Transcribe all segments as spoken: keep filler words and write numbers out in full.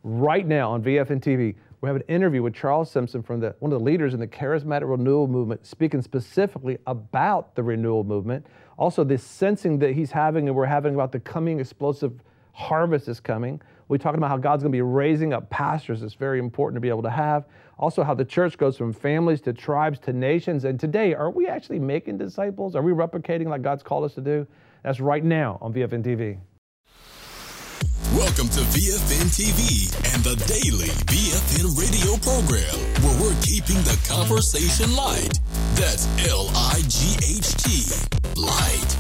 right now on V F N T V. We have an interview with Charles Simpson, from the, one of the leaders in the Charismatic Renewal Movement, speaking specifically about the renewal movement. Also, this sensing that he's having and we're having about the coming explosive harvest is coming. We're talking about how God's going to be raising up pastors. It's very important to be able to have. Also, how the church goes from families to tribes to nations. And today, are we actually making disciples? Are we replicating like God's called us to do? That's right now on V F N T V. Welcome to V F N T V and the daily V F N radio program, where we're keeping the conversation light. That's L I G H T, light.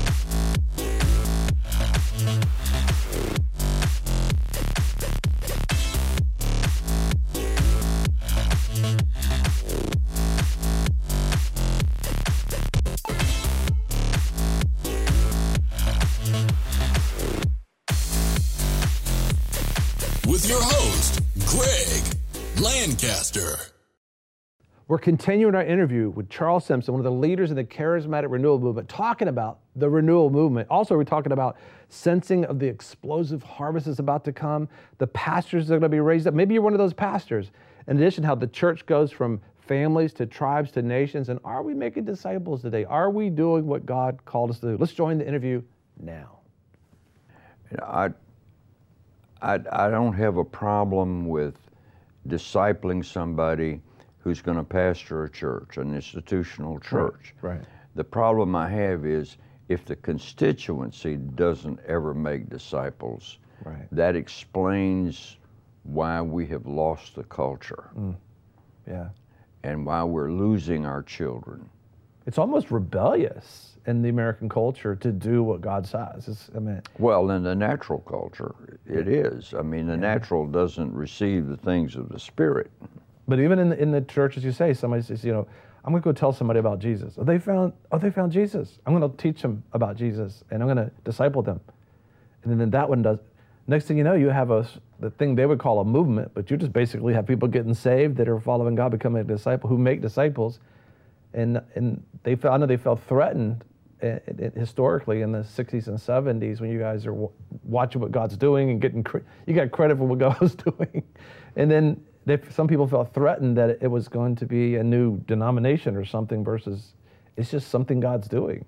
With your host, Greg Lancaster. We're continuing our interview with Charles Simpson, one of the leaders in the Charismatic Renewal Movement, talking about the renewal movement. Also, we're talking about sensing of the explosive harvest is about to come, the pastors that are going to be raised up. Maybe you're one of those pastors. In addition, how the church goes from families to tribes to nations. And are we making disciples today? Are we doing what God called us to do? Let's join the interview now. You know, I I, I don't have a problem with discipling somebody who's going to pastor a church, an institutional church. Right, right. The problem I have is if the constituency doesn't ever make disciples, right. that explains why we have lost the culture. Mm. Yeah. And why we're losing our children. It's almost rebellious in the American culture to do what God says. It's, I mean, well, in the natural culture, it is. I mean, the yeah. natural doesn't receive the things of the Spirit. But even in the, in the church, as you say, somebody says, you know, I'm going to go tell somebody about Jesus. Oh, they found, oh, they found Jesus. I'm going to teach them about Jesus, and I'm going to disciple them. And then that one does. Next thing you know, you have a the thing they would call a movement, but you just basically have people getting saved that are following God, becoming a disciple, who make disciples. And and they felt, I know they felt threatened It, it, historically in the sixties and seventies when you guys are w watching what God's doing and getting cre you got credit for what God was doing, and then they, some people felt threatened that it, it was going to be a new denomination or something versus it's just something God's doing.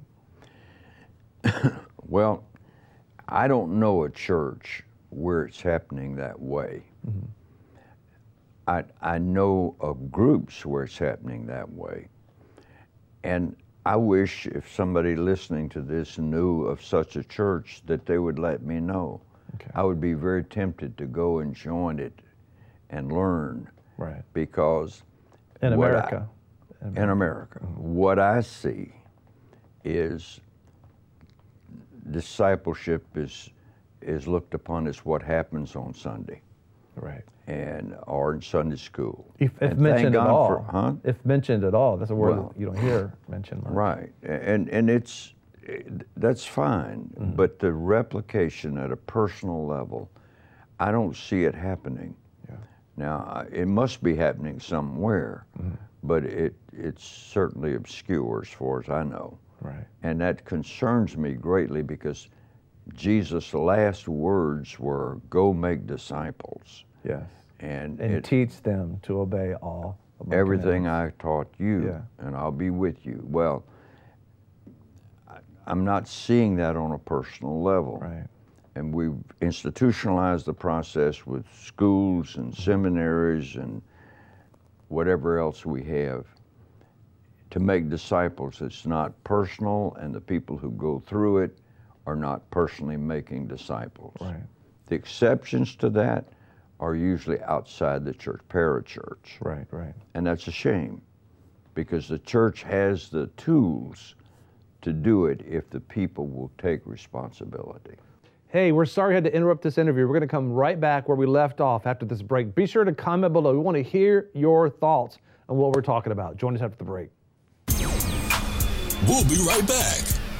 Well, I don't know a church where it's happening that way. Mm-hmm. I I know of groups where it's happening that way, and I wish if somebody listening to this knew of such a church that they would let me know. Okay. I would be very tempted to go and join it and learn. Right. Because in America. I, in America. Mm-hmm. What I see is discipleship is is looked upon as what happens on Sunday. Right. And or in Sunday school. If, if mentioned at all, for, huh? If mentioned at all, that's a word well, that you don't hear mentioned much. Right, and and it's that's fine, mm-hmm. but the replication at a personal level, I don't see it happening. Yeah. Now it must be happening somewhere, mm-hmm. but it it's certainly obscure as far as I know. Right, and that concerns me greatly because Jesus' last words were, "Go make disciples." Yes. And, and it, teach them to obey all of my everything I taught you, yeah. and I'll be with you. Well, I, I'm not seeing that on a personal level. Right. And we've institutionalized the process with schools and seminaries and whatever else we have to make disciples. It's not personal, and the people who go through it are not personally making disciples. Right. The exceptions to that are usually outside the church, parachurch. Right, right. And that's a shame because the church has the tools to do it if the people will take responsibility. Hey, we're sorry I had to interrupt this interview. We're going to come right back where we left off after this break. Be sure to comment below. We want to hear your thoughts on what we're talking about. Join us after the break. We'll be right back.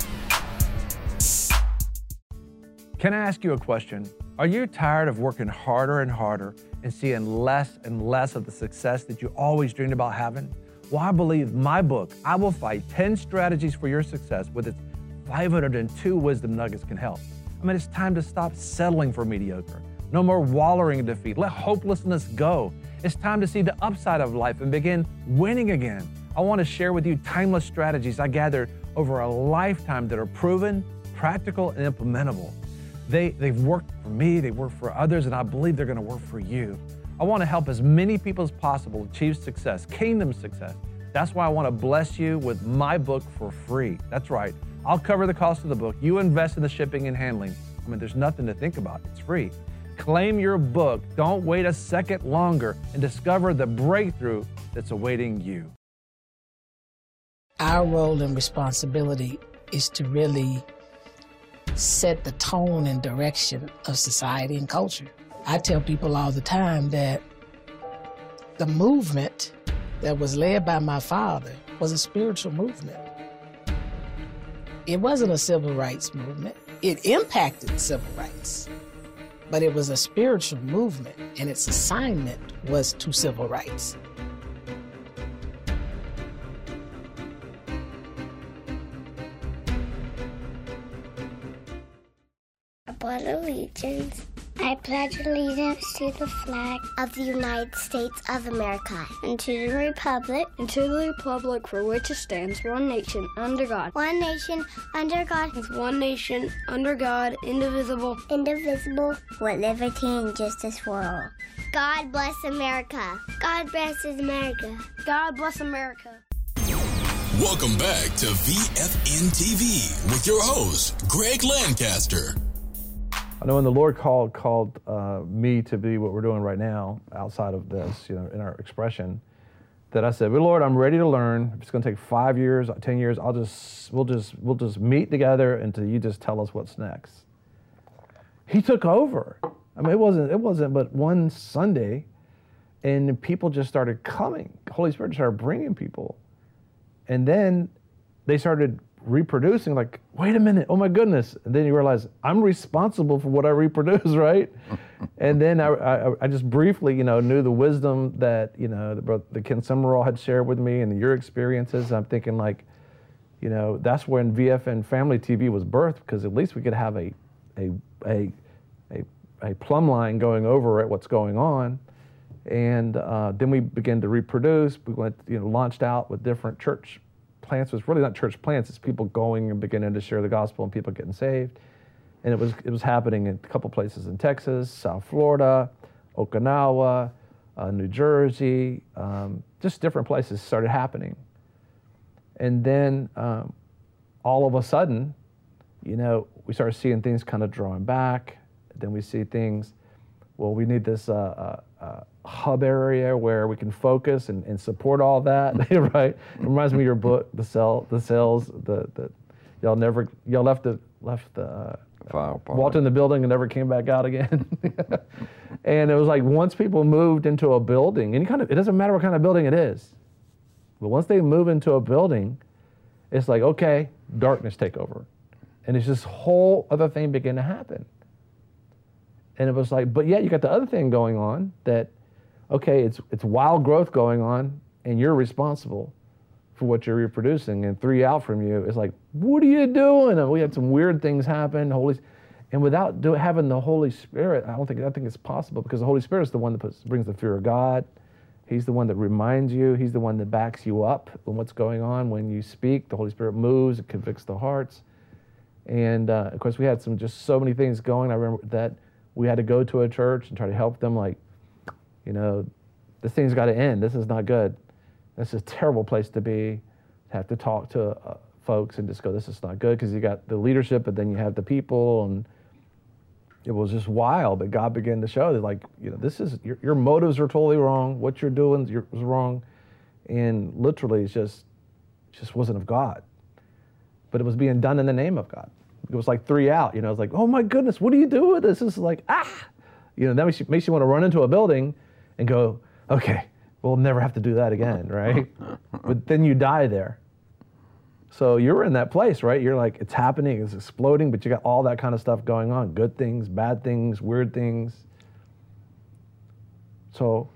Can I ask you a question? Are you tired of working harder and harder and seeing less and less of the success that you always dreamed about having? Well, I believe my book, I Will Fight ten Strategies for Your Success, with its five hundred two wisdom nuggets, can help. I mean, it's time to stop settling for mediocre. No more wallowing in defeat. Let hopelessness go. It's time to see the upside of life and begin winning again. I want to share with you timeless strategies I gathered over a lifetime that are proven, practical, and implementable. They, they've worked for me, they work for others, and I believe they're going to work for you. I want to help as many people as possible achieve success, kingdom success. That's why I want to bless you with my book for free. That's right. I'll cover the cost of the book. You invest in the shipping and handling. I mean, there's nothing to think about. It's free. Claim your book. Don't wait a second longer and discover the breakthrough that's awaiting you. Our role and responsibility is to really set the tone and direction of society and culture. I tell people all the time that the movement that was led by my father was a spiritual movement. It wasn't a civil rights movement. It impacted civil rights, but it was a spiritual movement, and its assignment was to civil rights. I pledge allegiance. I pledge allegiance to the flag of the United States of America and to the republic, and to the republic for which it stands, one nation, under God. One nation, under God. With one nation, under God, indivisible. Indivisible, with liberty and justice for all. God bless America. God bless America. God bless America. Welcome back to V F N T V with your host, Greg Lancaster. I know when the Lord called called uh, me to be what we're doing right now, outside of this, you know, in our expression, that I said, "Well, Lord, I'm ready to learn. If it's going to take five years, ten years, I'll just we'll just we'll just meet together until you just tell us what's next." He took over. I mean, it wasn't it wasn't but one Sunday, and people just started coming. The Holy Spirit started bringing people, and then they started reproducing. Like, wait a minute, oh my goodness. And then you realize I'm responsible for what I reproduce, right? And then I, I, I just briefly, you know, knew the wisdom that, you know, the, the Ken Summerall had shared with me and your experiences. I'm thinking like, you know, that's when V F N Family T V was birthed, because at least we could have a, a, a, a, a plumb line going over at what's going on. And uh, then we began to reproduce. We went, you know, launched out with different church plants. It's really not church plants, it's people going and beginning to share the gospel and people getting saved. And it was it was happening in a couple places in Texas, South Florida, Okinawa, uh, New Jersey, um, just different places started happening. And then um, all of a sudden, you know, we started seeing things kind of drawing back. Then we see things, well, we need this uh, uh, uh, hub area where we can focus and, and support all that, right? It reminds me of your book, the cell, the cells, the the y'all never y'all left the left the uh, walked in the building and never came back out again. And it was like once people moved into a building, and you kind of it doesn't matter what kind of building it is, but once they move into a building, it's like, okay, darkness take over, and it's this whole other thing begin to happen. And it was like, but yet you got the other thing going on that, okay, it's it's wild growth going on, and you're responsible for what you're reproducing. And three out from you, it's like, what are you doing? And we had some weird things happen. Holy, and without do, having the Holy Spirit, I don't think I think it's possible, because the Holy Spirit is the one that puts, brings the fear of God. He's the one that reminds you. He's the one that backs you up when what's going on. When you speak, the Holy Spirit moves. It convicts the hearts. And uh, of course, we had some just so many things going. I remember that. We had to go to a church and try to help them, like, you know, this thing's got to end. This is not good. This is a terrible place to be. Have to talk to uh, folks and just go, this is not good, because you got the leadership, but then you have the people, and it was just wild. But God began to show that, like, you know, this is, your, your motives are totally wrong. What you're doing is wrong. And literally, it's just, it just wasn't of God. But it was being done in the name of God. It was like three out, you know, it's like, oh my goodness, what do you do with this? This is like, ah, you know, that makes you, makes you want to run into a building and go, okay, we'll never have to do that again, right? But then you die there. So you're in that place, right? You're like, it's happening, it's exploding, but you got all that kind of stuff going on, good things, bad things, weird things. So.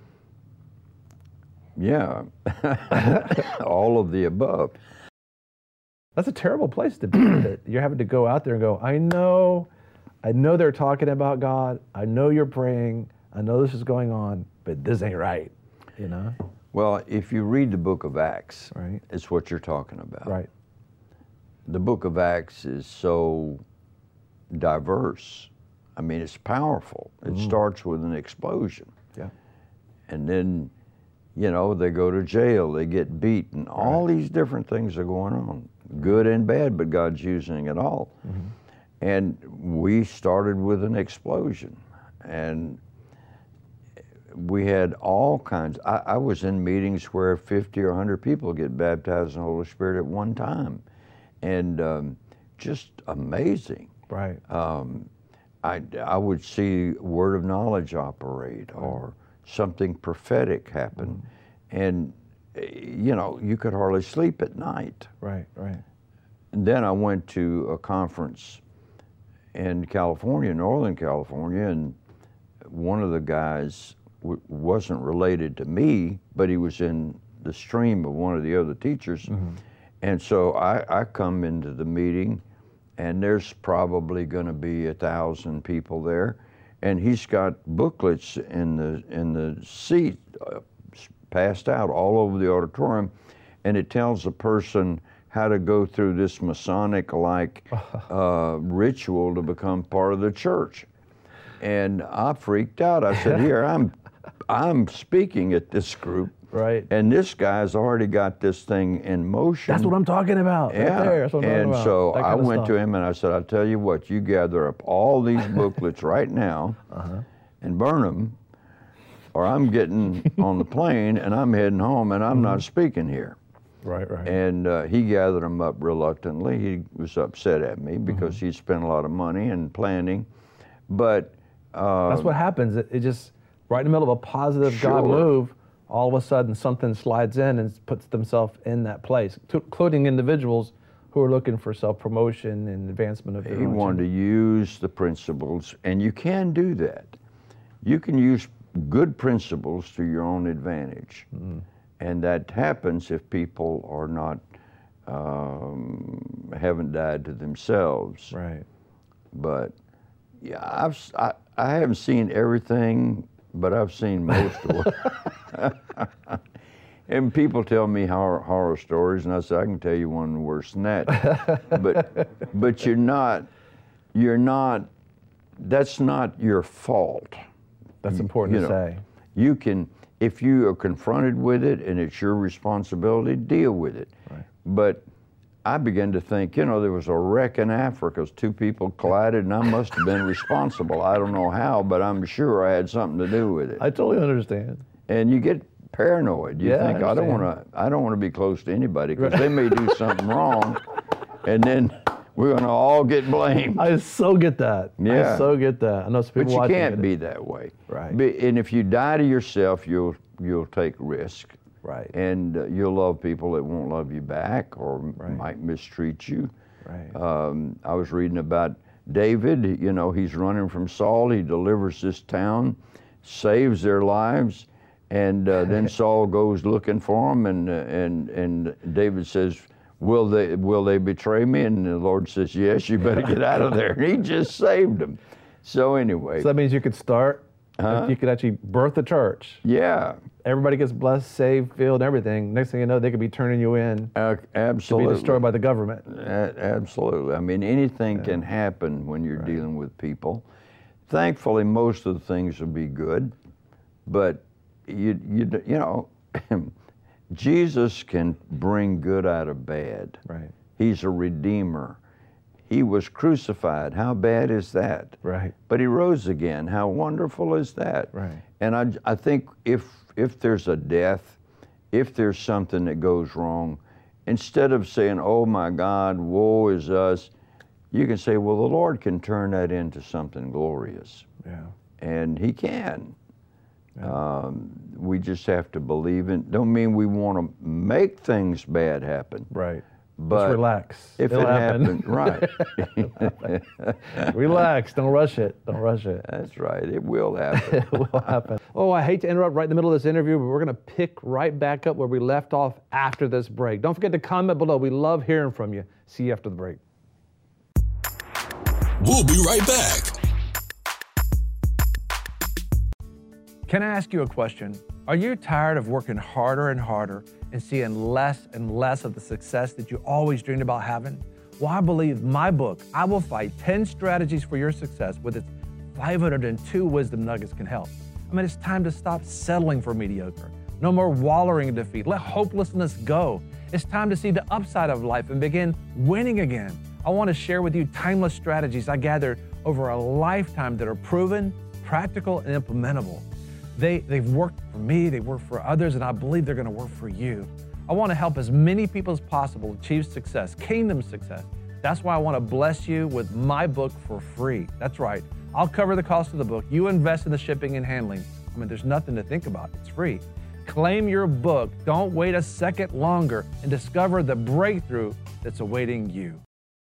Yeah, all of the above. That's a terrible place to be. That you're having to go out there and go, I know I know they're talking about God. I know you're praying. I know this is going on, but this ain't right, you know? Well, if you read the book of Acts, Right. it's what you're talking about. Right. The book of Acts is so diverse. I mean, it's powerful. It Mm. starts with an explosion. Yeah. And then, you know, they go to jail, they get beaten. All these different things are going on, good and bad, but God's using it all. Mm-hmm. And we started with an explosion. And we had all kinds. I, I was in meetings where fifty or one hundred people get baptized in the Holy Spirit at one time. And um, just amazing. Right. Um, I, I would see word of knowledge operate or something prophetic happen. Mm-hmm. And, you know, you could hardly sleep at night. Right, right. And then I went to a conference in California, Northern California, and one of the guys w- wasn't related to me, but he was in the stream of one of the other teachers. Mm-hmm. And so I, I come into the meeting, and there's probably going to be a thousand people there, and he's got booklets in the in the seat, uh, passed out all over the auditorium, and it tells a person how to go through this Masonic-like uh, ritual to become part of the church. And I freaked out. I said, "Here, I'm I'm speaking at this group." Right. And this guy's already got this thing in motion. That's what I'm talking about. Right Yeah. there. That's what I'm talking and about. so That I kind of went stuff. to him and I said, "I'll tell you what, you gather up all these booklets right now Uh-huh. and burn them, or I'm getting on the plane and I'm heading home and I'm not speaking here." Right, right. And uh, he gathered them up reluctantly. He was upset at me because Mm-hmm. he'd spent a lot of money and planning. But uh, That's what happens. It, it just, right in the middle of a positive God Sure. move, all of a sudden something slides in and puts themselves in that place, to, including individuals who are looking for self-promotion and advancement of their he own wanted to agenda. use the principles, and you can do that. You can use good principles to your own advantage. Mm-hmm. And that happens if people are not, um, haven't died to themselves. Right. But yeah, I've, s- I, I haven't seen everything, but I've seen most of it. And people tell me horror, horror stories, and I say, I can tell you one worse than that. but, but you're not, you're not, that's not your fault. That's important you to know, say. You can, if you are confronted with it and it's your responsibility, deal with it. Right. But I began to think, you know, there was a wreck in Africa, two people collided, and I must have been responsible. I don't know how, but I'm sure I had something to do with it. I totally understand. And you get paranoid. You Yeah, I think, I, don't understand. want to, I don't want to be close to anybody because they may do something wrong, and then we're going to all get blamed. I so get that. Yeah. I so get that. I know some But people you watching can't get be it. that way. Right. Be- and if you die to yourself, you'll you'll take risk. Right. And uh, you'll love people that won't love you back or m- Right. might mistreat you. Right. Um, I was reading about David. You know, he's running from Saul. He delivers this town, saves their lives, and uh, then Saul goes looking for him, and uh, and and David says, "Will they will they betray me?" And the Lord says, "Yes, you better get out of there." And he just saved him. So anyway, So that means you could start, Huh? you could actually birth the church. yeah, Everybody gets blessed, saved, filled, everything. Next thing you know, they could be turning you in uh, to absolutely. be destroyed by the government. A- Absolutely. I mean, anything can happen when you're dealing with people. Thankfully, most of the things will be good, but you you d- you know, Jesus can bring good out of bad. Right. He's a redeemer. He was crucified. How bad is that? Right. But he rose again. How wonderful is that? Right. And I, I think if if there's a death, if there's something that goes wrong, instead of saying, "Oh my God, woe is us," you can say, "Well, the Lord can turn that into something glorious," Yeah. and He can. Um, we just have to believe it. Don't mean we want to make things bad happen, Right. but Just relax. if It'll it happen. happened, right? Relax. Don't rush it. Don't rush it. That's right. It will happen. It will happen. Oh, I hate to interrupt right in the middle of this interview, but we're going to pick right back up where we left off after this break. Don't forget to comment below. We love hearing from you. See you after the break. We'll be right back. Can I ask you a question? Are you tired of working harder and harder and seeing less and less of the success that you always dreamed about having? Well, I believe my book, I Will Fight ten Strategies for Your Success, with its five hundred two wisdom nuggets, can help. I mean, it's time to stop settling for mediocre. No more wallowing in defeat. Let hopelessness go. It's time to see the upside of life and begin winning again. I want to share with you timeless strategies I gathered over a lifetime that are proven, practical, and implementable. They, they've worked for me, they work for others, and I believe they're going to work for you. I want to help as many people as possible achieve success, kingdom success. That's why I want to bless you with my book for free. That's right. I'll cover the cost of the book. You invest in the shipping and handling. I mean, there's nothing to think about. It's free. Claim your book. Don't wait a second longer and discover the breakthrough that's awaiting you.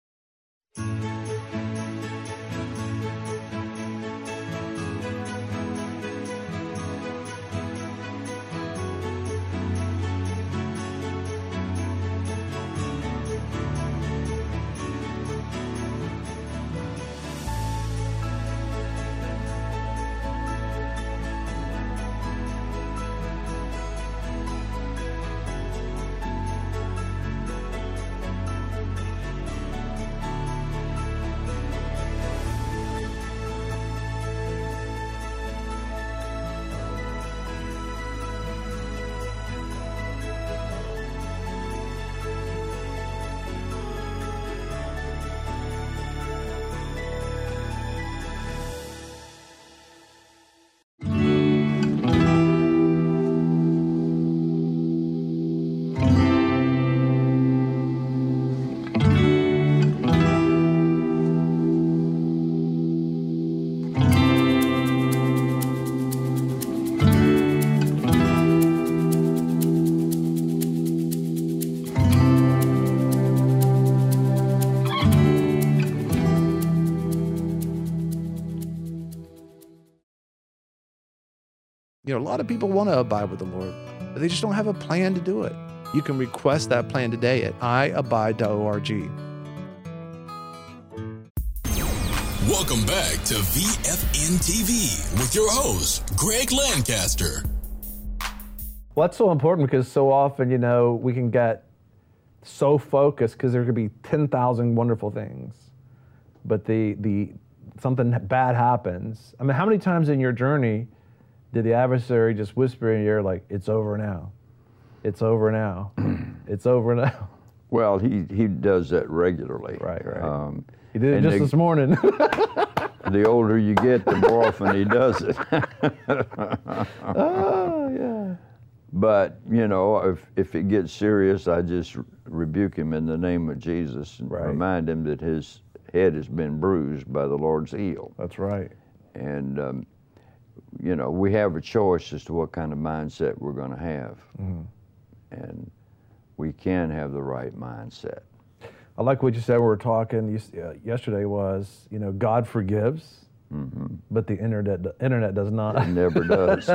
You know, a lot of people want to abide with the Lord, but they just don't have a plan to do it. You can request that plan today at i abide dot org. Welcome back to V F N T V with your host, Greg Lancaster. Well, that's so important because so often, you know, we can get so focused because there could be ten thousand wonderful things, but the the something bad happens. I mean, how many times in your journey did the adversary just whisper in your ear like, it's over now, it's over now, it's over now? Well, he, he does that regularly. Right, right. Um, he did it just the, this morning. The older you get, the more often he does it. Oh, yeah. But, you know, if, if it gets serious, I just rebuke him in the name of Jesus and right. remind him that his head has been bruised by the Lord's heel. That's right. And, um, you know, we have a choice as to what kind of mindset we're going to have. Mm-hmm. And we can have the right mindset. I like what you said when we were talking you, uh, yesterday was, you know, God forgives, mm-hmm. but the internet the internet does not. It never does.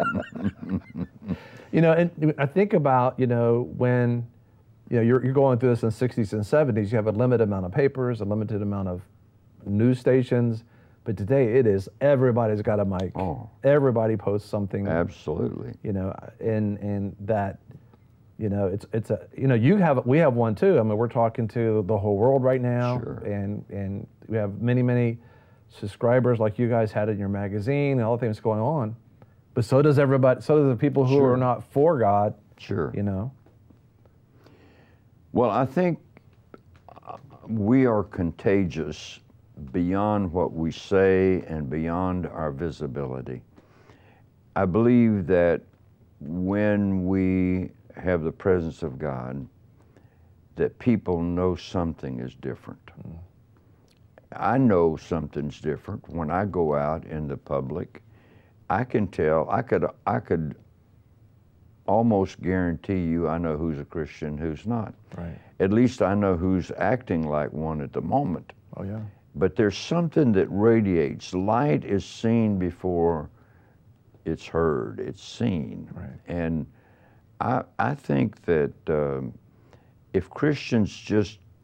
You know, and I think about, you know, when, you know, you're, you're going through this in the sixties and seventies, you have a limited amount of papers, a limited amount of news stations, but today it is, everybody's got a mic. Oh. Everybody posts something. Absolutely. You know, and and that, you know, it's it's a, you know, you have, we have one too. I mean, we're talking to the whole world right now. Sure. And, and we have many, many subscribers like you guys had in your magazine and all the things going on. But so does everybody, so do the people who Sure. are not for God. Sure. You know? Well, I think we are contagious beyond what we say and beyond our visibility. I believe that when we have the presence of God, that people know something is different. Mm. I know something's different when I go out in the public. I can tell, I could, I could almost guarantee you I know who's a Christian, who's not. Right. At least I know who's acting like one at the moment. Oh, yeah. But there's something that radiates. Light is seen before it's heard, it's seen. Right. And I, I think that um, if Christians just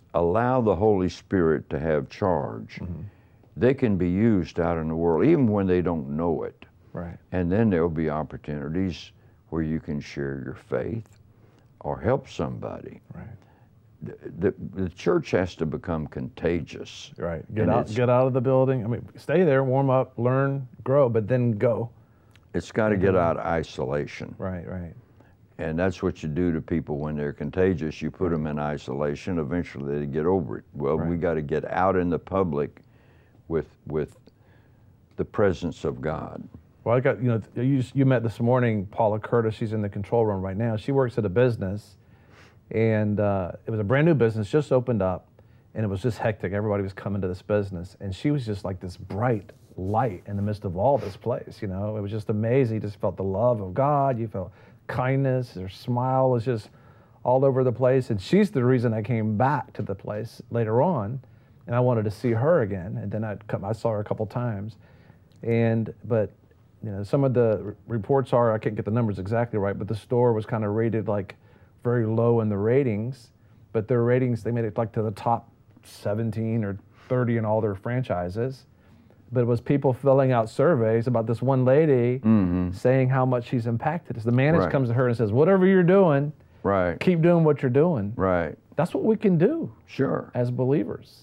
allow the Holy Spirit to have charge, mm-hmm. they can be used out in the world, even when they don't know it. Right. And then there'll be opportunities where you can share your faith or help somebody. Right. The, the, the church has to become contagious. Right. Get out, get out of the building. I mean, stay there, warm up, learn, grow, but then go. It's got to get out of isolation. Right, right. And that's what you do to people when they're contagious. You put them in isolation. Eventually, they get over it. Well, right. we got to get out in the public with with the presence of God. Well, I got, you know, you, you met this morning Paula Curtis. She's in the control room right now. She works at a business, and uh, it was a brand new business, just opened up, and it was just hectic. Everybody was coming to this business, and she was just like this bright light in the midst of all this place. You know, it was just amazing. You just felt the love of God. You felt kindness. Her smile was just all over the place, and she's the reason I came back to the place later on, and I wanted to see her again. And then I'd come, I saw her a couple times, and but. You know, some of the reports are, I can't get the numbers exactly right, but the store was kind of rated like very low in the ratings, but their ratings, they made it like to the top seventeen or thirty in all their franchises. But it was people filling out surveys about this one lady mm-hmm. saying how much she's impacted us. The manager right. comes to her and says, whatever you're doing, right. keep doing what you're doing. Right. That's what we can do. Sure. As believers.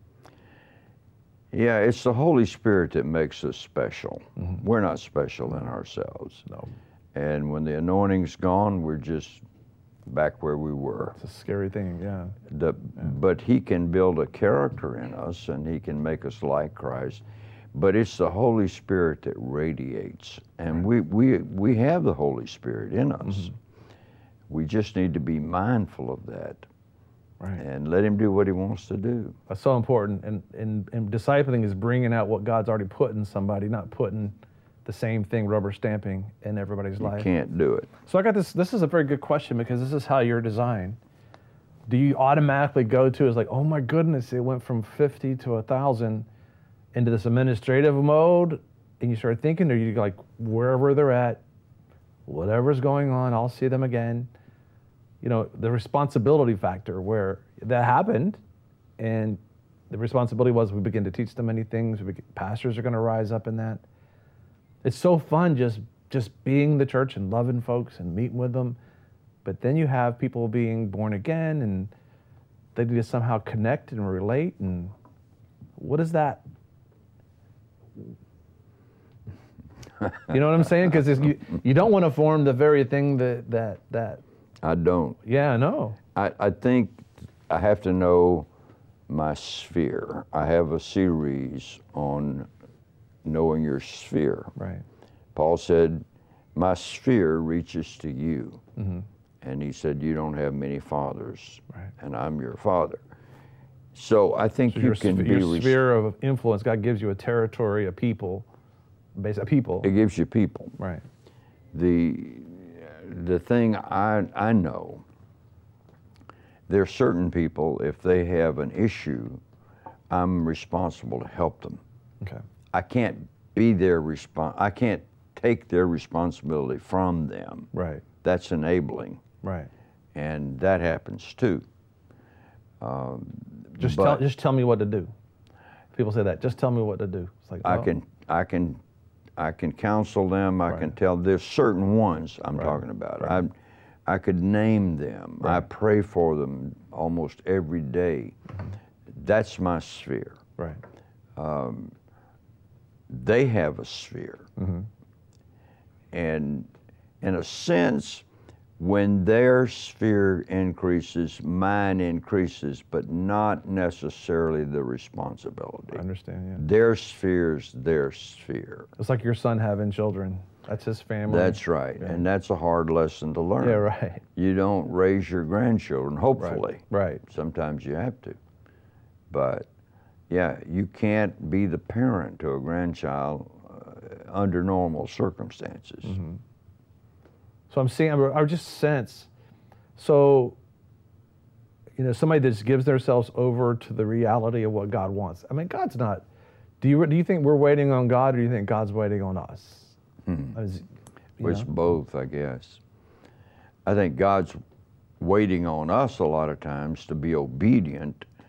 Yeah, it's the Holy Spirit that makes us special. Mm-hmm. We're not special in ourselves. No. And when the anointing's gone, we're just back where we were. It's a scary thing, yeah. The, yeah. But He can build a character in us, and He can make us like Christ. But it's the Holy Spirit that radiates. And right. we, we, we have the Holy Spirit in us. Mm-hmm. We just need to be mindful of that. Right. And let Him do what He wants to do. That's so important. And, and, and discipling is bringing out what God's already put in somebody, not putting the same thing, rubber stamping, in everybody's you life. You can't do it. So I got this. This is a very good question, because this is how you're designed. Do you automatically go to, is like, oh my goodness, it went from fifty to one thousand into this administrative mode, and you start thinking, or you like, wherever they're at, whatever's going on, I'll see them again. You know, the responsibility factor where that happened, and the responsibility was we begin to teach them many things. We begin, pastors are going to rise up in that. It's so fun just just being the church and loving folks and meeting with them. But then you have people being born again, and they need to somehow connect and relate. And what is that? You know what I'm saying? Because you you don't want to form the very thing that that that. I don't. Yeah, I know. I, I think I have to know my sphere. I have a series on knowing your sphere. Right. Paul said, my sphere reaches to you. Mm-hmm. And he said, you don't have many fathers, right. and I'm your father. So I think so you your can sp- be... Your res- sphere of influence, God gives you a territory, a people, basically a people. It gives you people. Right. The... The thing I, I know, there are certain people, if they have an issue, I'm responsible to help them. Okay. I can't be their respon- I can't take their responsibility from them. Right. That's enabling. Right. And that happens too. Um, just but tell just tell me what to do. People say that. Just tell me what to do. It's like, I oh. can I can I can counsel them. I right. can tell. There's certain ones I'm right. talking about. Right. I I could name them. Right. I pray for them almost every day. Mm-hmm. That's my sphere. Right. Um, they have a sphere, mm-hmm. and in a sense, when their sphere increases, mine increases, but not necessarily the responsibility. I understand, yeah. Their sphere's their sphere. It's like your son having children. That's his family. That's right, yeah. And that's a hard lesson to learn. Yeah, right. You don't raise your grandchildren, hopefully. Right, right. Sometimes you have to. But, yeah, you can't be the parent to a grandchild uh, under normal circumstances. Mm-hmm. So I'm seeing, I just sense, so, you know, somebody that just gives themselves over to the reality of what God wants. I mean, God's not, do you do you think we're waiting on God, or do you think God's waiting on us? Hmm. Is, well, it's know? both, I guess. I think God's waiting on us a lot of times to be obedient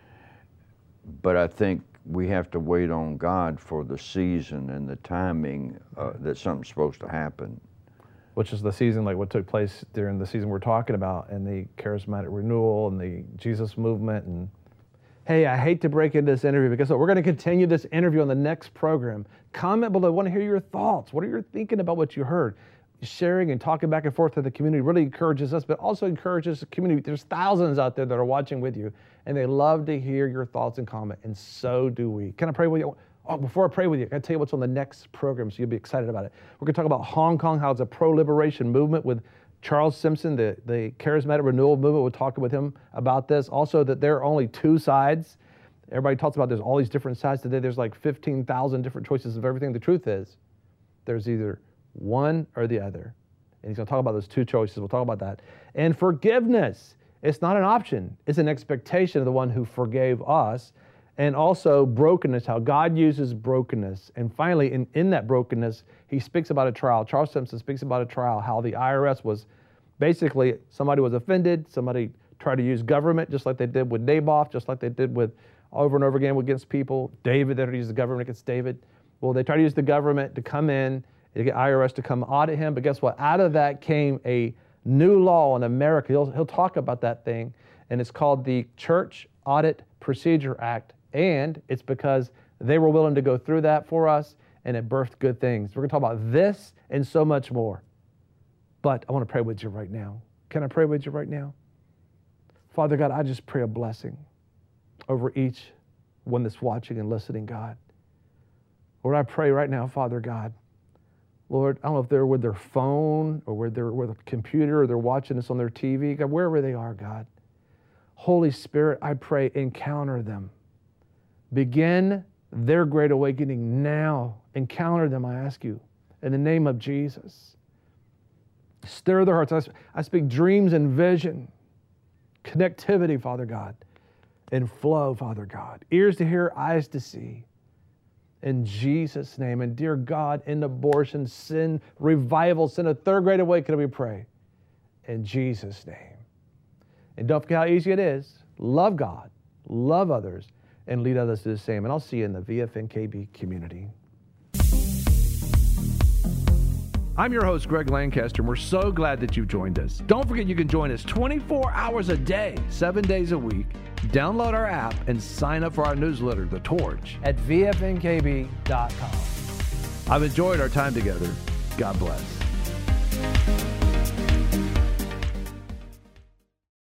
but I think we have to wait on God for the season and the timing uh, that something's supposed to happen. Which is the season, like what took place during the season we're talking about, and the charismatic renewal and the Jesus movement. And hey, I hate to break into this interview, because we're going to continue this interview on the next program. Comment below. I want to hear your thoughts. What are you thinking about what you heard? Sharing and talking back and forth to the community really encourages us, but also encourages the community. There's thousands out there that are watching with you, and they love to hear your thoughts and comment, and so do we. Can I pray with you? Oh, before I pray with you, I can tell you what's on the next program, so you'll be excited about it. We're going to talk about Hong Kong, how it's a pro-liberation movement with Charles Simpson, the, the charismatic renewal movement. We're talking with him about this. Also, that there are only two sides. Everybody talks about there's all these different sides today. There's like fifteen thousand different choices of everything. The truth is, there's either one or the other. And he's going to talk about those two choices. We'll talk about that. And forgiveness. It's not an option. It's an expectation of the one who forgave us. And also brokenness, how God uses brokenness. And finally, in, in that brokenness, he speaks about a trial. Charles Simpson speaks about a trial, how the I R S was basically, somebody was offended, somebody tried to use government, just like they did with Naboth, just like they did with over and over again against people. David, they tried to use the government against David. Well, they tried to use the government to come in, to get I R S to come audit him. But guess what? Out of that came a new law in America. He'll, he'll talk about that thing. And it's called the Church Audit Procedure Act. And it's because they were willing to go through that for us, and it birthed good things. We're going to talk about this and so much more. But I want to pray with you right now. Can I pray with you right now? Father God, I just pray a blessing over each one that's watching and listening, God. Lord, I pray right now, Father God, Lord, I don't know if they're with their phone or where they're with a computer or they're watching this on their T V, God, wherever they are, God. Holy Spirit, I pray, encounter them. Begin their great awakening now. Encounter them, I ask you, in the name of Jesus. Stir their hearts. I speak dreams and vision, connectivity, Father God, and flow, Father God. Ears to hear, eyes to see. In Jesus' name. And dear God, in abortion, sin, revival, sin, a third great awakening, we pray. In Jesus' name. And don't forget how easy it is. Love God, love others, and lead others to the same. And I'll see you in the V F N K B community. I'm your host, Greg Lancaster, and we're so glad that you've joined us. Don't forget you can join us twenty-four hours a day, seven days a week. Download our app and sign up for our newsletter, The Torch, at V F N K B dot com. I've enjoyed our time together. God bless.